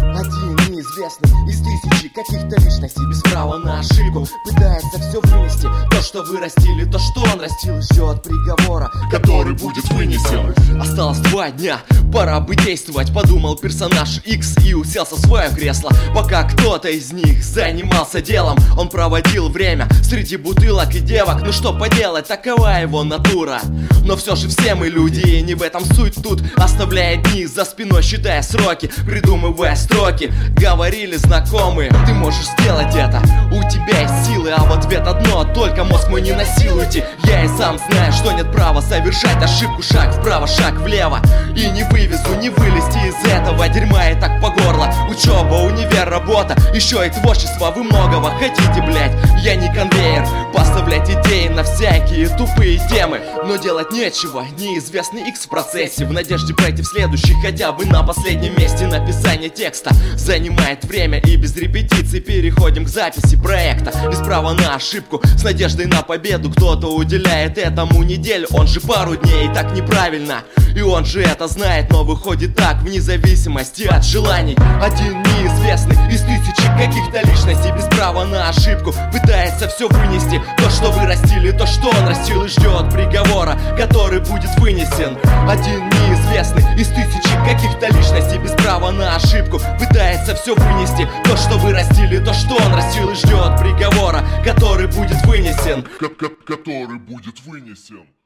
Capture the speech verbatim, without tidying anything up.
Один неизвестный из тысячи каких-то личностей, без права на ошибку, пытается все вынести. То, что вы растили, то, что он растил, ждет приговора, который будет вынесен. Осталось два дня, пора бы действовать, подумал персонаж Икс и уселся в свое кресло. Пока кто-то из них занимался делом, он проводил время среди бутылок и девок. Ну что поделать, такова его натура. Но все же все мы люди, и не в этом суть тут. Оставляя дни за спиной, считая сроки, придумывая строки. Говорили знакомые, ты можешь сделать это, у тебя есть силы. А в ответ одно, только мозг мой не насилуйте. Я и сам знаю, что нет права совершать ошибку. Шаг вправо, шаг влево, и не вывезу, не вылезти из этого дерьма и так по горло. Учеба, универ, работа, еще и творчество. Вы многого хотите, блять, я не конвейер. Поставлять идеи на всякие тупые темы, но делать нечего, неизвестный Икс в процессе. В надежде пройти в следующий, хотя бы на последнем месте. Написание текста занимает время, и без репетиций переходим к записи проекта. Без права на ошибку, с надеждой на победу. Кто-то уделяет этому неделю, он же пару дней. И так неправильно, и он же это знает, но выходит так, вне зависимости от желаний. Один неизвестный из тысячи каких-то личностей, без права на ошибку, пытается все вынести. То, что вы растили, то, что он растил, и ждет приговора, который будет вынесен. Один неизвестный из тысячи каких-то личностей, без права на ошибку, пытается все вынести. То, что вы растили, то, что он растил, и ждет приговора, который будет вынесен. Который будет вынесен.